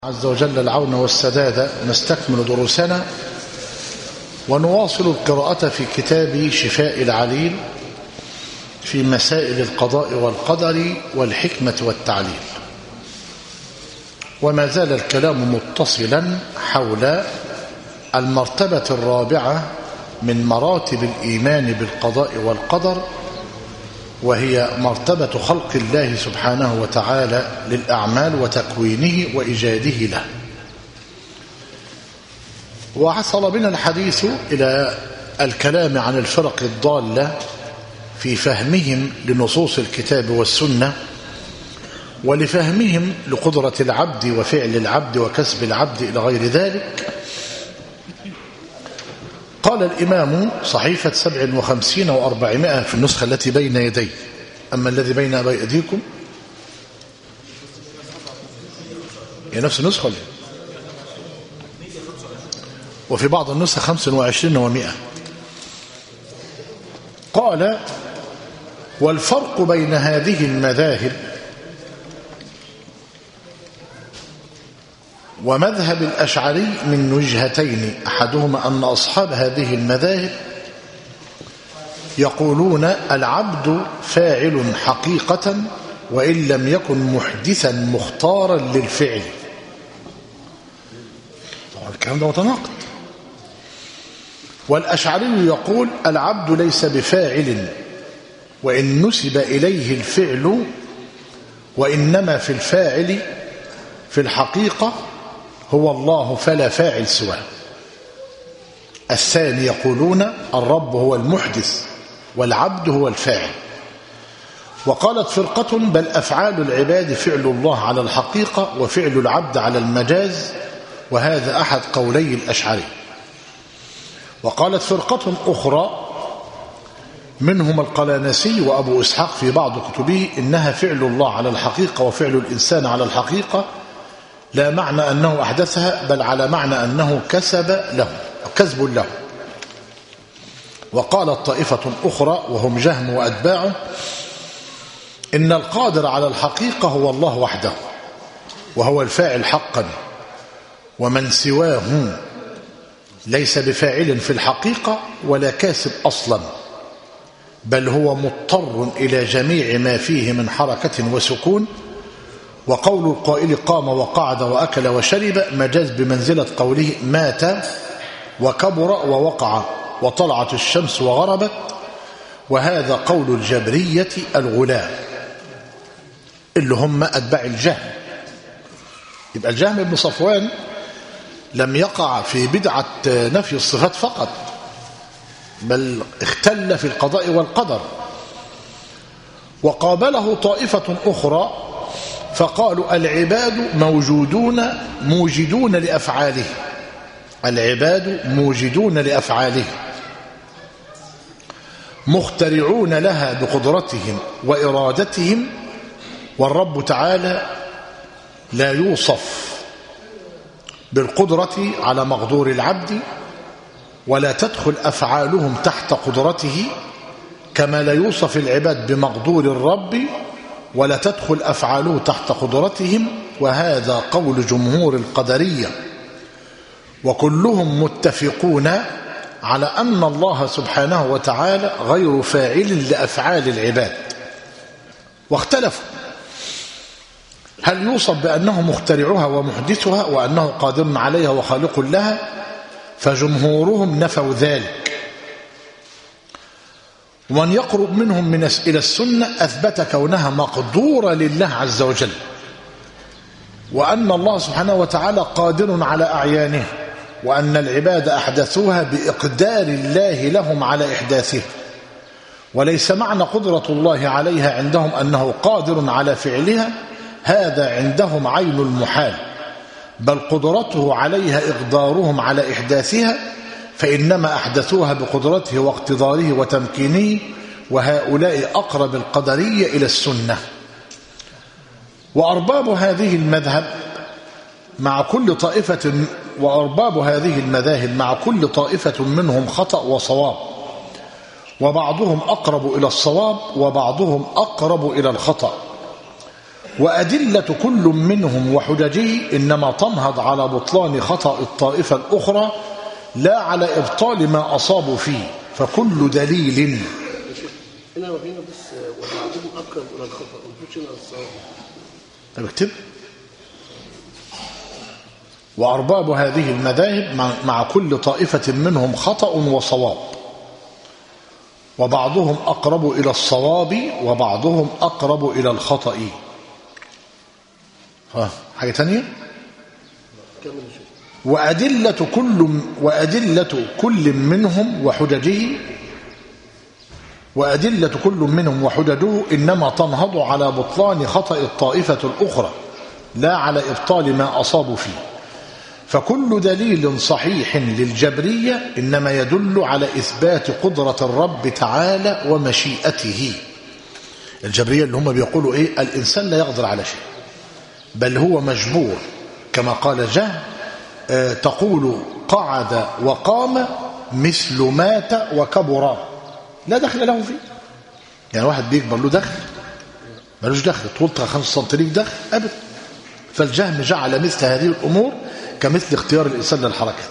عز وجل العون والسداد. نستكمل دروسنا ونواصل القراءة في كتاب شفاء العليل في مسائل القضاء والقدر والحكمة والتعليل، وما زال الكلام متصلا حول المرتبة الرابعة من مراتب الإيمان بالقضاء والقدر، وهي مرتبة خلق الله سبحانه وتعالى للأعمال وتكوينه وإيجاده له. وحصل بنا الحديث إلى الكلام عن الفرق الضالة في فهمهم لنصوص الكتاب والسنة، ولفهمهم لقدرة العبد وفعل العبد وكسب العبد إلى غير ذلك. قال الإمام صحيفة 57 و400 في النسخة التي بين يدي، أما الذي بين أيديكم هي نفس النسخة لي. وفي بعض النسخ 25 و100. قال: والفرق بين هذه المذاهب ومذهب الأشعري من وجهتين، أحدهما أن أصحاب هذه المذاهب يقولون العبد فاعل حقيقة وإن لم يكن محدثا مختارا للفعل. طبعا الكلام ده متناقض. والأشعري يقول العبد ليس بفاعل وإن نسب إليه الفعل، وإنما في الفاعل في الحقيقة هو الله فلا فاعل سواه. الثاني يقولون الرب هو المحدث والعبد هو الفاعل. وقالت فرقة بل أفعال العباد فعل الله على الحقيقة وفعل العبد على المجاز، وهذا أحد قولي الأشعري. وقالت فرقة أخرى منهم القلانسي وأبو إسحاق في بعض كتبه إنها فعل الله على الحقيقة وفعل الإنسان على الحقيقة، لا معنى أنه أحدثها بل على معنى أنه كسب له. وقالت طائفة أخرى وهم جهم وأتباعه إن القادر على الحقيقة هو الله وحده وهو الفاعل حقا، ومن سواه ليس بفاعل في الحقيقة ولا كاسب أصلا، بل هو مضطر إلى جميع ما فيه من حركة وسكون. وقول القائل قام وقعد وأكل وشرب مجاز بمنزلة قوله مات وكبر ووقع وطلعت الشمس وغربت، وهذا قول الجبرية الغلاة اللي هم أتباع الجهم. يبقى الجهم بن صفوان لم يقع في بدعة نفي الصفات فقط، بل اختل في القضاء والقدر. وقابله طائفة أخرى فقالوا العباد موجدون لأفعاله، العباد موجدون لأفعاله مخترعون لها بقدرتهم وإرادتهم، والرب تعالى لا يوصف بالقدرة على مقدور العبد، ولا تدخل أفعالهم تحت قدرته، كما لا يوصف العباد بمقدور الرب ولا تدخل أفعاله تحت قدرتهم. وهذا قول جمهور القدرية، وكلهم متفقون على أن الله سبحانه وتعالى غير فاعل لأفعال العباد. واختلفوا هل يوصف بأنه مخترعها ومحدثها وأنه قادر عليها وخالق لها، فجمهورهم نفوا ذلك. ومن يقرب منهم من إلى السنة أثبت كونها مقدورة لله عز وجل، وأن الله سبحانه وتعالى قادر على أعيانه، وأن العباد أحدثوها بإقدار الله لهم على إحداثها. وليس معنى قدرة الله عليها عندهم أنه قادر على فعلها، هذا عندهم عين المحال، بل قدرته عليها إقدارهم على إحداثها، فإنما أحدثوها بقدرته واقتداره وتمكينه. وهؤلاء أقرب القدرية إلى السنة. وأرباب هذه المذاهب مع كل طائفة منهم خطأ وصواب، وبعضهم أقرب إلى الصواب وبعضهم أقرب إلى الخطأ. وأدلة كل منهم وحججه إنما تنهض على بطلان خطأ الطائفة الأخرى لا على إبطال ما أصابوا فيه، فكل دليل هنا وهنا بس وبعضهم أقرب إلى الخطأ ومفيش هنا الصواب. اكتب. وأرباب هذه المذاهب مع كل طائفة منهم خطأ وصواب، وبعضهم أقرب إلى الصواب وبعضهم أقرب إلى الخطأ. حاجة تانية. وأدلة كل منهم وحججه إنما تنهض على بطلان خطأ الطائفة الأخرى لا على إبطال ما أصابوا فيه، فكل دليل صحيح للجبرية إنما يدل على إثبات قدرة الرب تعالى ومشيئته. الجبرية اللي هم بيقولوا إيه؟ الإنسان لا يقدر على شيء بل هو مجبور، كما قال جهم تقول قعد وقام مثل مات وكبر، لا دخل له فيه. يعني واحد بيكبر له دخل؟ ملوش دخل. طولتها 5 سم ليك دخل؟ أبدا. فالجهم جعل مثل هذه الأمور كمثل اختيار الإنسان للحركة.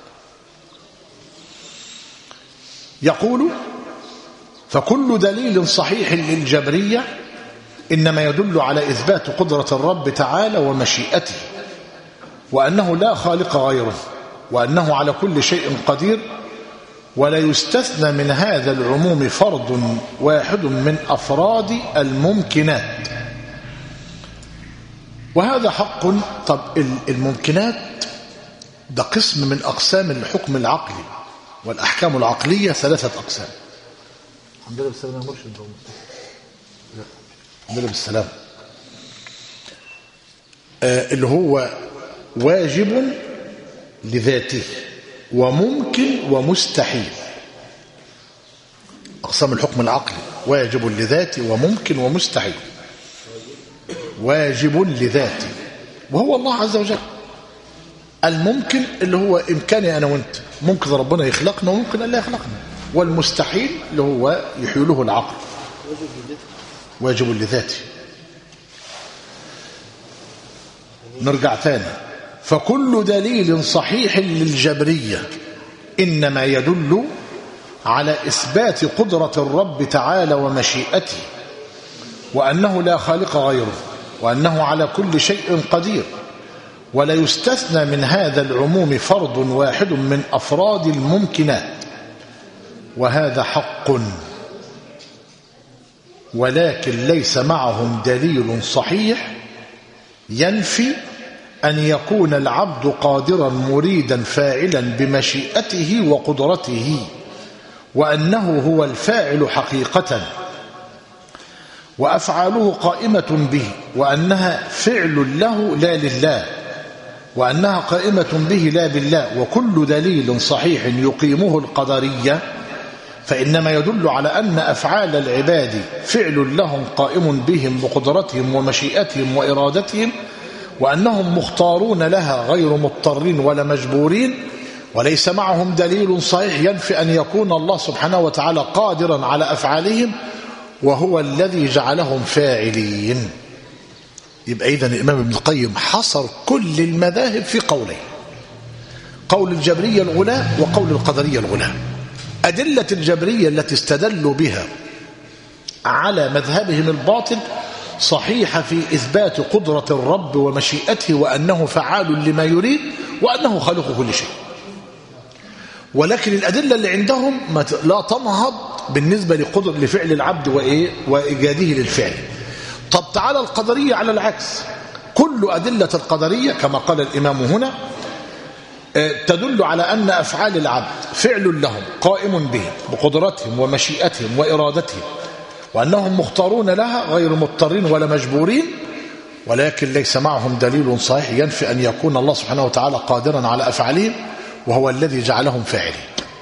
يقول فكل دليل صحيح للجبرية إنما يدل على إثبات قدرة الرب تعالى ومشيئته، وأنه لا خالق غيره، وأنه على كل شيء قدير، ولا يستثنى من هذا العموم فرد واحد من أفراد الممكنات. وهذا حق. طب الممكنات ده قسم من أقسام الحكم العقلي، والأحكام العقلية 3 أقسام. الحمد لله بالسلامة يا مرشد. الحمد لله بالسلامة. اللي هو واجب لذاته وممكن ومستحيل. أقسام الحكم العقلي: واجب لذاته وممكن ومستحيل. واجب لذاته وهو الله عز وجل. الممكن اللي هو إمكاني أنا وأنت، ممكن ربنا يخلقنا وممكن ألا يخلقنا. والمستحيل اللي هو يحيله العقل. واجب لذاته. نرجع تاني. فكل دليل صحيح للجبرية إنما يدل على إثبات قدرة الرب تعالى ومشيئته، وأنه لا خالق غيره، وأنه على كل شيء قدير، ولا يستثنى من هذا العموم فرد واحد من أفراد الممكنات. وهذا حق، ولكن ليس معهم دليل صحيح ينفي أن يكون العبد قادرا مريدا فاعلا بمشيئته وقدرته، وأنه هو الفاعل حقيقة، وأفعاله قائمة به، وأنها فعل له لا لله، وأنها قائمة به لا بالله. وكل دليل صحيح يقيمه القدرية فإنما يدل على أن أفعال العباد فعل لهم قائم بهم بقدرتهم ومشيئتهم وإرادتهم، وأنهم مختارون لها غير مضطرين ولا مجبورين، وليس معهم دليل صحيح ينفي أن يكون الله سبحانه وتعالى قادرا على أفعالهم، وهو الذي جعلهم فاعلين. يبقى إذن الإمام ابن القيم حصر كل المذاهب في قولين: قول الجبرية الغلاة وقول القدرية الغلاة. أدلة الجبرية التي استدلوا بها على مذهبهم الباطل صحيحة في إثبات قدرة الرب ومشيئته، وأنه فعال لما يريد، وأنه خالق كل شيء. ولكن الأدلة اللي عندهم لا تنهض بالنسبة لفعل العبد وإيجاده للفعل. طب تعالى القدرية على العكس، كل أدلة القدرية كما قال الإمام هنا تدل على أن أفعال العبد فعل لهم قائم بهم بقدرتهم ومشيئتهم وإرادتهم، وأنهم مختارون لها غير مضطرين ولا مجبورين، ولكن ليس معهم دليل صحيح ينفي أن يكون الله سبحانه وتعالى قادرا على أفعالهم، وهو الذي جعلهم فاعلين.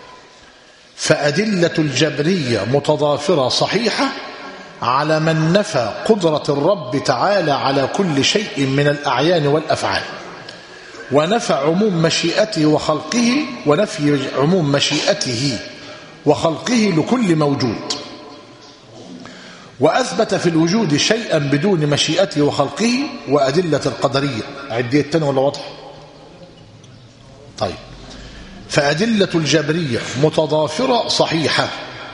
فأدلة الجبرية متضافرة صحيحة على من نفى قدرة الرب تعالى على كل شيء من الأعيان والأفعال، ونفى عموم مشيئته وخلقه، ونفي عموم مشيئته وخلقه لكل موجود، وأثبت في الوجود شيئا بدون مشيئته وخلقه وأدلة القدرية. عدية التاني ولا واضح؟ طيب، فأدلة الجبرية متضافرة صحيحة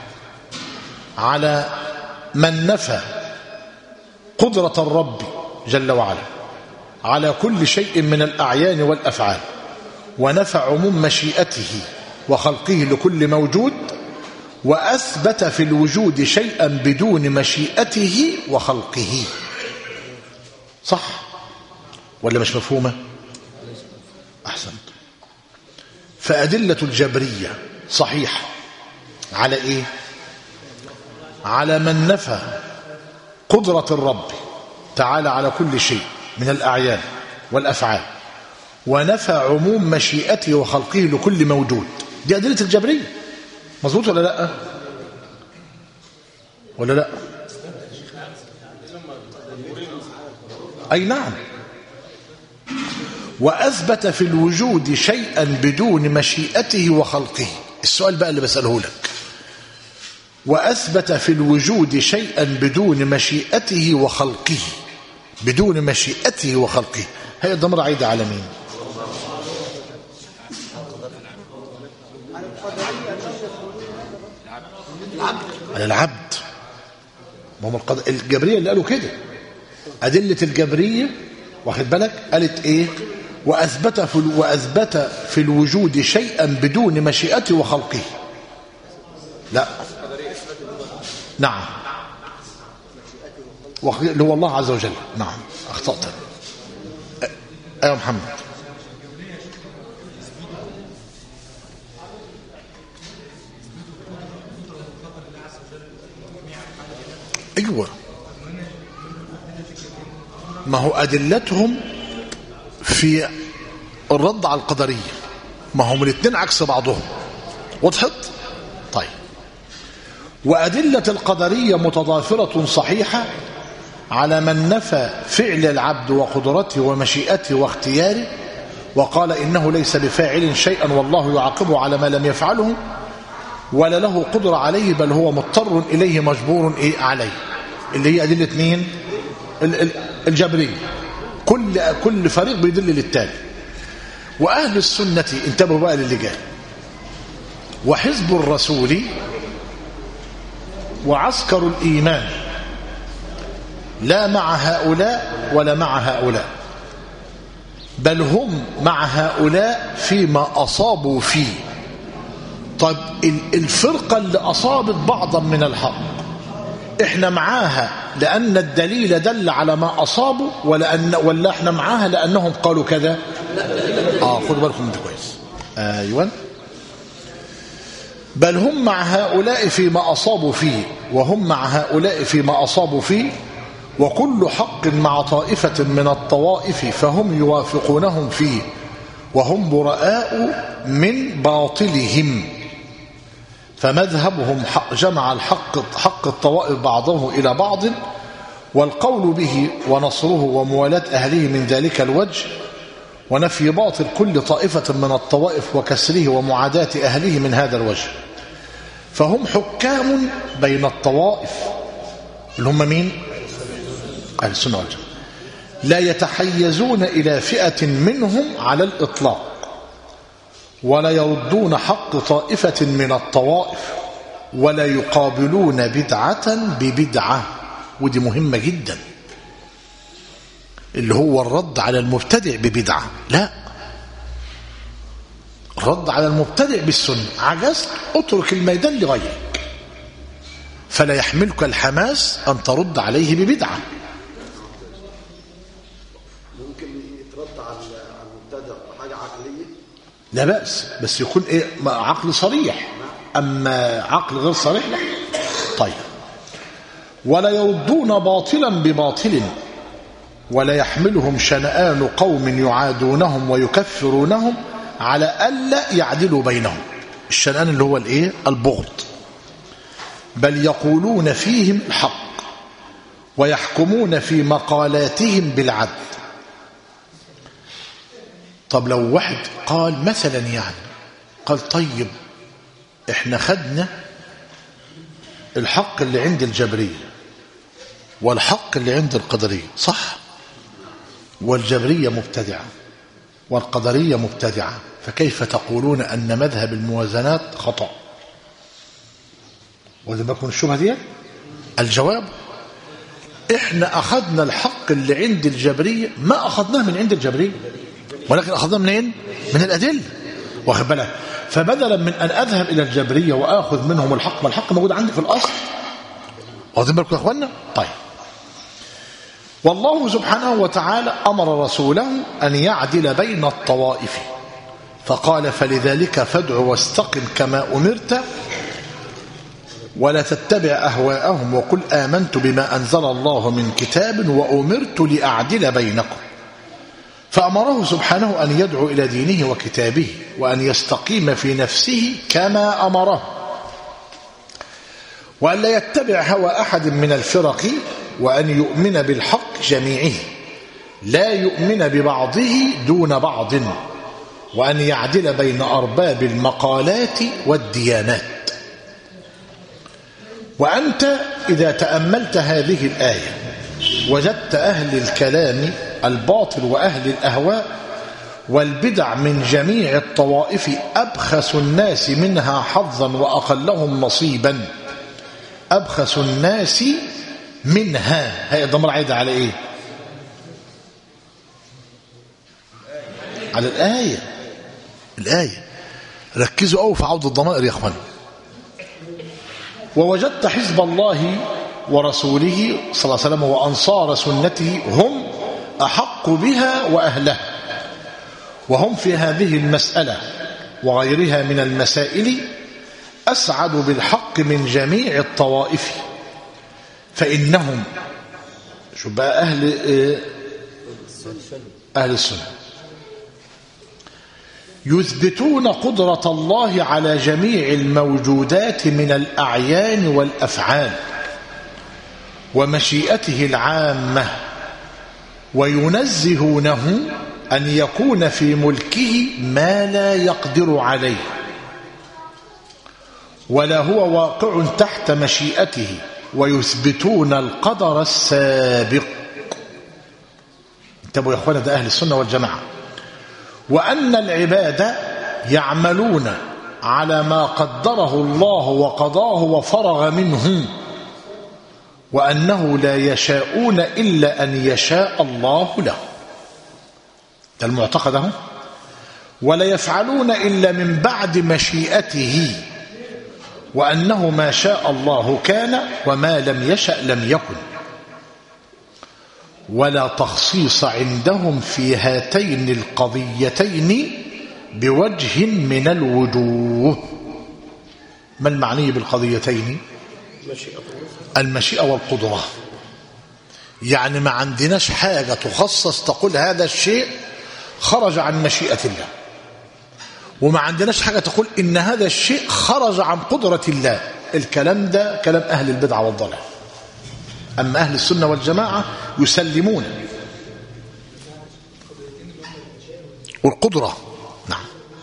على من نفى قدرة الرب جل وعلا على كل شيء من الأعيان والأفعال، ونفى عموم مشيئته وخلقه لكل موجود، وأثبت في الوجود شيئا بدون مشيئته وخلقه. صح ولا مش مفهومة؟ أحسنت. فأدلة الجبرية صحيحة على إيه؟ على من نفى قدرة الرب تعالى على كل شيء من الأعيان والأفعال، ونفى عموم مشيئته وخلقه لكل موجود. دي أدلة الجبرية. مظبوط ولا لا؟ ولا لا؟ أي نعم. وأثبت في الوجود شيئا بدون مشيئته وخلقه. السؤال بقى اللي بسأله لك، وأثبت في الوجود شيئا بدون مشيئته وخلقه، بدون مشيئته وخلقه، هي الضمير عايد على مين؟ على العبد. ما هم الجبرية اللي قالوا كده. أدلة الجبرية واخد بالك قالت إيه؟ وأثبت في الوجود شيئا بدون مشيئته وخلقه. لا، نعم، اللي هو الله عز وجل. نعم، أخطأت. أيوة محمد. أيوة، ما هو أدلتهم في الرد على القدرية، ما هم الاثنين عكس بعضهم. وضحت؟ طيب، وأدلة القدرية متضافرة صحيحة على من نفى فعل العبد وقدرته ومشيئته واختياره، وقال إنه ليس بفاعل شيئا والله يعاقبه على ما لم يفعله، ولا له قدرة عليه، بل هو مضطر إليه مجبور إيه عليه. اللي هي أدلة مين؟ الجبرية. كل فريق بيدل للتالي. وأهل السنة انتبهوا بقى للي جاي، وحزب الرسول وعسكر الإيمان لا مع هؤلاء ولا مع هؤلاء، بل هم مع هؤلاء فيما أصابوا فيه. طب الفرقة اللي أصابت بعضا من الحق احنا معاها لأن الدليل دل على ما أصابوا، ولا احنا معاها لأنهم قالوا كذا؟ خدوا بالكم من ده كويس. أيوة، بل هم مع هؤلاء فيما أصابوا فيه، وهم مع هؤلاء فيما أصابوا فيه، وكل حق مع طائفة من الطوائف فهم يوافقونهم فيه، وهم براء من باطلهم. فمذهبهم جمع حق الطوائف بعضه إلى بعض، والقول به ونصره وموالاة أهله من ذلك الوجه، ونفي باطل كل طائفة من الطوائف وكسره ومعاداة أهله من هذا الوجه. فهم حكام بين الطوائف اللي هم مين؟ أهل السنة والجماعة، لا يتحيزون إلى فئة منهم على الإطلاق، ولا يردون حق طائفة من الطوائف، ولا يقابلون بدعة ببدعة. ودي مهمة جدا، اللي هو الرد على المبتدع ببدعة. لا، الرد على المبتدع بالسنة. عجزت، اترك الميدان لغيرك، فلا يحملك الحماس أن ترد عليه ببدعة. ممكن يترد على المبتدع بحاجة عقلية، لا بأس، بس يكون إيه؟ عقل صريح. أما عقل غير صريح لا. طيب، ولا يردون باطلا بباطل، ولا يحملهم شنآن قوم يعادونهم ويكفرونهم على ألا يعدلوا بينهم. الشنآن اللي هو الايه؟ البغض. بل يقولون فيهم الحق، ويحكمون في مقالاتهم بالعدل. طب لو واحد قال مثلا يعني قال طيب احنا خدنا الحق اللي عند الجبرية والحق اللي عند القدرية صح، والجبرية مبتدعة والقدرية مبتدعة، فكيف تقولون أن مذهب الموازنات خطأ؟ وإذا ما يكون الشبهة دي الجواب إحنا أخذنا الحق اللي عند الجبرية، ما أخذناه من عند الجبرية ولكن أخذناه منين؟ من الأدلة، واخد بالك؟ فبدلا من أن أذهب إلى الجبرية وآخذ منهم الحق، ما الحق موجود عندي في الأصل، واخدين بالكم يا أخوانا؟ طيب، والله سبحانه وتعالى أمر رسوله أن يعدل بين الطوائف فقال فلذلك فادع واستقم كما أمرت ولا تتبع أهواءهم وقل آمنت بما أنزل الله من كتاب وأمرت لأعدل بينكم. فأمره سبحانه أن يدعو إلى دينه وكتابه وأن يستقيم في نفسه كما أمره، وأن لا يتبع هوى أحد من الفرق، وأن يؤمن بالحق جميعه لا يؤمن ببعضه دون بعض، وأن يعدل بين أرباب المقالات والديانات. وأنت إذا تأملت هذه الآية وجدت أهل الكلام الباطل وأهل الأهواء والبدع من جميع الطوائف أبخس الناس منها حظا وأقلهم نصيبا. أبخس الناس منها، هي الضمير عايد على إيه؟ على الآية. ركزوا قوي في عود الضمائر يا أخوان. ووجدت حزب الله ورسوله صلى الله عليه وسلم وأنصار سنته هم أحق بها وأهلها، وهم في هذه المسألة وغيرها من المسائل أسعد بالحق من جميع الطوائف، فإنهم شو بقى أهل السنة يثبتون قدرة الله على جميع الموجودات من الأعيان والأفعال ومشيئته العامة، وينزهونه أن يكون في ملكه ما لا يقدر عليه ولا هو واقع تحت مشيئته، ويثبتون القدر السابق. انتبهوا يا اخوانا، ده أهل السنة والجماعة. وأن العباد يعملون على ما قدره الله وقضاه وفرغ منه، وأنه لا يشاءون إلا أن يشاء الله له، ده المعتقد اهو. ولا يفعلون إلا من بعد مشيئته، وأنه ما شاء الله كان وما لم يشأ لم يكن. ولا تخصيص عندهم في هاتين القضيتين بوجه من الوجوه. ما المعني بالقضيتين؟ المشيئة والقدرة. يعني ما عندناش حاجة تخصص تقول هذا الشيء خرج عن مشيئة الله، وما عندناش حاجة تقول إن هذا الشيء خرج عن قدرة الله. الكلام ده كلام أهل البدع والضلال. أما أهل السنة والجماعة يسلمون والقدرة. نعم.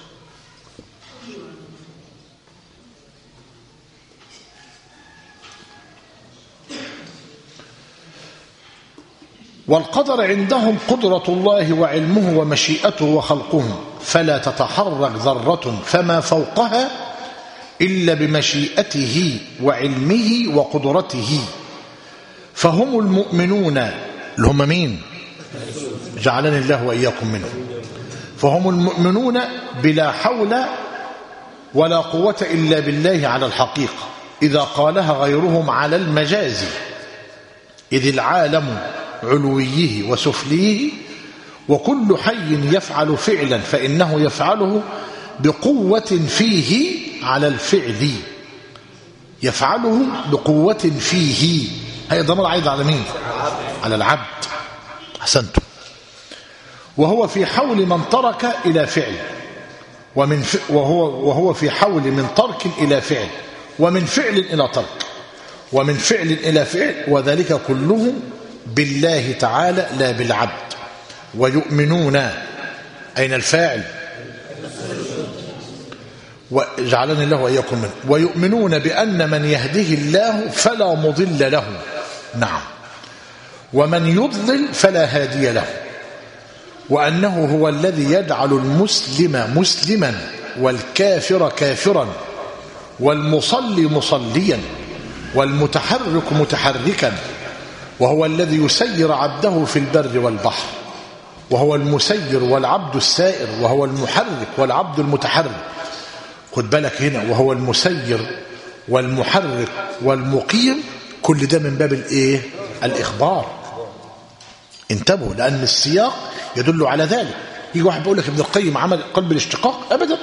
والقدر عندهم قدرة الله وعلمه ومشيئته وخلقه، فلا تتحرك ذرة فما فوقها إلا بمشيئته وعلمه وقدرته. فهم المؤمنون اللي هم مين؟ جعلني الله وإياكم منهم. فهم المؤمنون بلا حول ولا قوة إلا بالله على الحقيقة، إذا قالها غيرهم على المجاز، إذ العالم علويه وسفليه، وكل حي يفعل فعلا فإنه يفعله بقوة فيه على الفعل، يفعله بقوة فيه. هي ضمير عايد على مين؟ على العبد. أحسنتم. وهو في حول من ترك إلى فعل، وهو في حول من ترك إلى فعل، ومن فعل إلى ترك، ومن فعل إلى فعل، وذلك كله بالله تعالى لا بالعبد. ويؤمنون، أين الفاعل؟ وجعلني الله وإياكم منه. ويؤمنون بأن من يهده الله فلا مضل له. نعم. ومن يضلل فلا هادي له، وأنه هو الذي يجعل المسلم مسلما والكافر كافرا والمصلي مصليا والمتحرك متحركا، وهو الذي يسير عبده في البر والبحر، وهو المسير والعبد السائر، وهو المحرك والعبد المتحرك. خد بالك هنا، وهو المسير والمحرك والمقيم، كل ده من باب الايه؟ الإخبار. انتبهوا، لأن السياق يدل على ذلك. يجي واحد بيقول لك ابن القيم عمل قلب الاشتقاق، أبدا.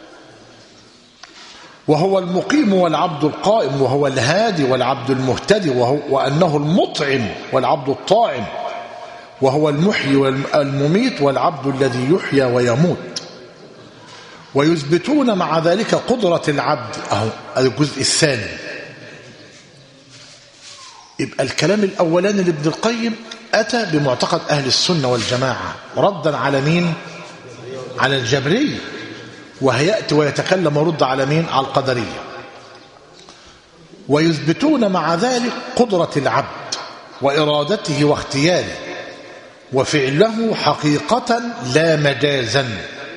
وهو المقيم والعبد القائم، وهو الهادي والعبد المهتدي، وأنه المطعم والعبد الطاعم، وهو المحيي والمميت والعبد الذي يحيى ويموت. ويثبتون مع ذلك قدرة العبد. أهو الجزء الثاني. يبقى الكلام الأولاني لابن القيم أتى بمعتقد أهل السنة والجماعة ردا على مين؟ على الجبرية. وهيأتي ويتكلم ورد على مين؟ على القدرية. ويثبتون مع ذلك قدرة العبد وإرادته واختياره وفعله حقيقة لا مجازا.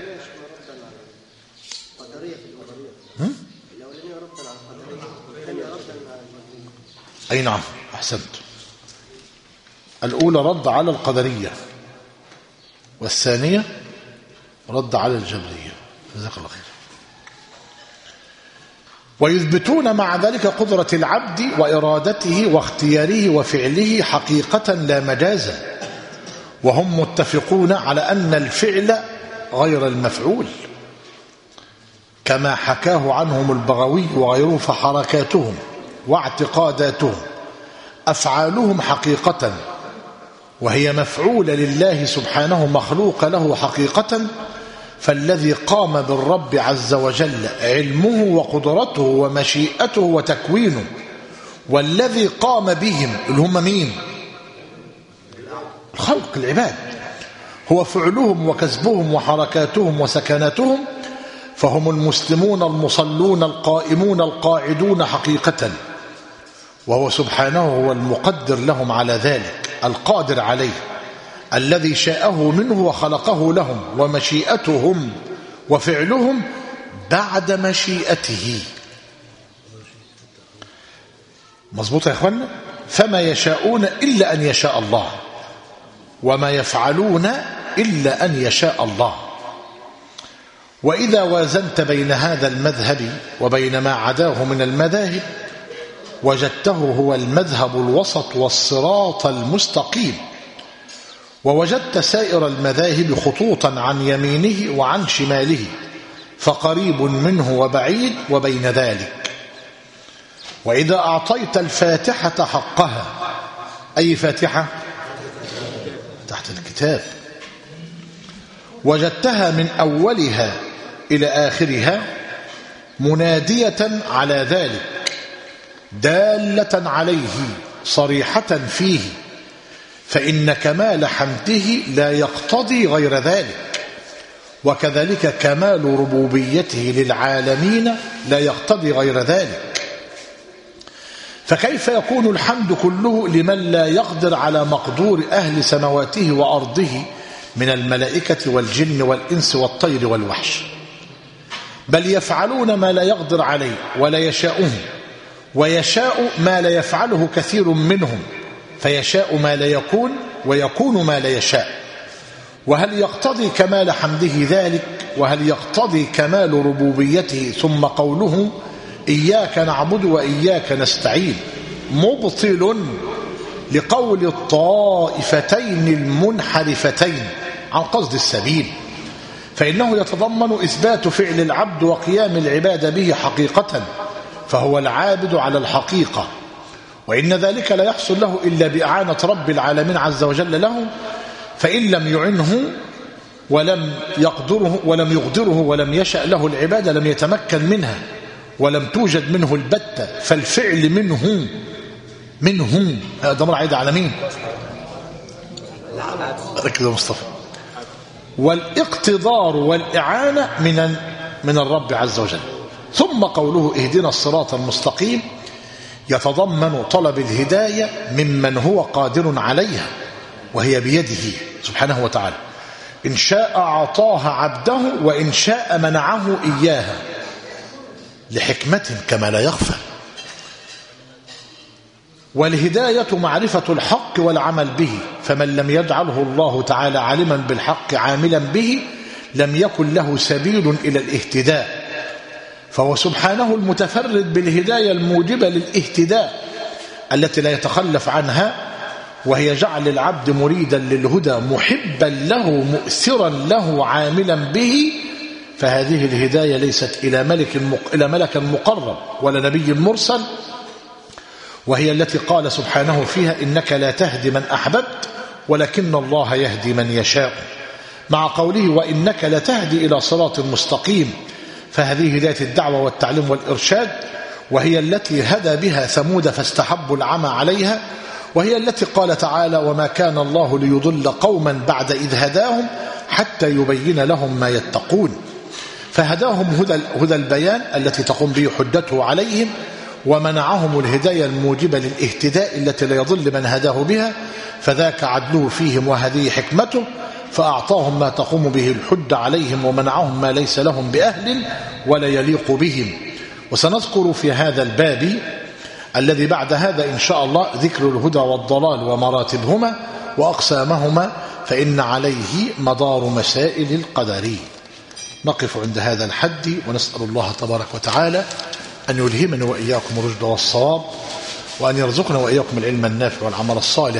أي نعم، أحسنت. الأولى رد على القدرية، والثانية رد على الجبرية. جزاك الله خير. ويثبتون مع ذلك قدرة العبد وإرادته واختياره وفعله حقيقة لا مجازا، وهم متفقون على أن الفعل غير المفعول، كما حكاه عنهم البغوي وغيره. فحركاتهم واعتقاداتهم أفعالهم حقيقة، وهي مفعولة لله سبحانه مخلوق له حقيقة. فالذي قام بالرب عز وجل علمه وقدرته ومشيئته وتكوينه، والذي قام بهم اللي هم مين؟ الخلق، العباد، هو فعلهم وكسبهم وحركاتهم وسكناتهم. فهم المسلمون المصلون القائمون القاعدون حقيقة، وهو سبحانه هو المقدر لهم على ذلك، القادر عليه، الذي شاءه منه وخلقه لهم. ومشيئتهم وفعلهم بعد مشيئته. مظبوط يا اخوانا؟ فما يشاءون إلا أن يشاء الله، وما يفعلون إلا أن يشاء الله. وإذا وازنت بين هذا المذهب وبين ما عداه من المذاهب وجدته هو المذهب الوسط والصراط المستقيم، ووجدت سائر المذاهب خطوطا عن يمينه وعن شماله، فقريب منه وبعيد وبين ذلك. وإذا أعطيت الفاتحة حقها، أي فاتحة؟ تحت الكتاب، وجدتها من أولها إلى آخرها منادية على ذلك، دالة عليه، صريحة فيه. فإن كمال حمده لا يقتضي غير ذلك، وكذلك كمال ربوبيته للعالمين لا يقتضي غير ذلك. فكيف يكون الحمد كله لمن لا يقدر على مقدور أهل سماواته وأرضه من الملائكة والجن والإنس والطير والوحش، بل يفعلون ما لا يقدر عليه ولا يشاؤه، ويشاء ما لا يفعله كثير منهم، فيشاء ما لا يكون ويكون ما لا يشاء. وهل يقتضي كمال حمده ذلك؟ وهل يقتضي كمال ربوبيته؟ ثم قوله إياك نعبد وإياك نستعين مبطل لقول الطائفتين المنحرفتين عن قصد السبيل، فإنه يتضمن إثبات فعل العبد وقيام العبادة به حقيقة، فهو العابد على الحقيقة، وإن ذلك لا يحصل له إلا بإعانة رب العالمين عز وجل له. فإن لم يعنه ولم يقدره ولم يشأ له العبادة لم يتمكن منها ولم توجد منه البتة. فالفعل منه هذا ضمير عائد على مين؟ ركز يا مصطفى. والاقتدار والإعانة من الرب عز وجل. ثم قوله اهدنا الصراط المستقيم يتضمن طلب الهداية ممن هو قادر عليها وهي بيده سبحانه وتعالى، إن شاء أعطاها عبده وإن شاء منعه إياها لحكمة كما لا يخفى. والهداية معرفة الحق والعمل به، فمن لم يجعله الله تعالى عالما بالحق عاملا به لم يكن له سبيل إلى الاهتداء، فهو سبحانه المتفرد بالهداية الموجبة للاهتداء التي لا يتخلف عنها، وهي جعل العبد مريدا للهدى محبا له مؤثرا له عاملا به. فهذه الهداية ليست إلى ملك مقرب ولا نبي مرسل، وهي التي قال سبحانه فيها إنك لا تهدي من أحببت ولكن الله يهدي من يشاء، مع قوله وإنك لتهدي إلى صراط مستقيم. فهذه هداية الدعوة والتعليم والإرشاد، وهي التي هدى بها ثمود فاستحبوا العمى عليها، وهي التي قال تعالى وما كان الله ليضل قوما بعد إذ هداهم حتى يبين لهم ما يتقون. فهداهم هدى البيان التي تقوم به حجته عليهم، ومنعهم الهداية الموجبة للاهتداء التي لا يضل من هداه بها، فذاك عدله فيهم وهذه حكمته، فأعطاهم ما تقوم به الحجة عليهم ومنعهم ما ليس لهم بأهل ولا يليق بهم. وسنذكر في هذا الباب الذي بعد هذا إن شاء الله ذكر الهدى والضلال ومراتبهما وأقسامهما، فإن عليه مدار مسائل القدر. نقف عند هذا الحد، ونسأل الله تبارك وتعالى أن يلهمنا وإياكم الرشد والصواب، وأن يرزقنا وإياكم العلم النافع والعمل الصالح.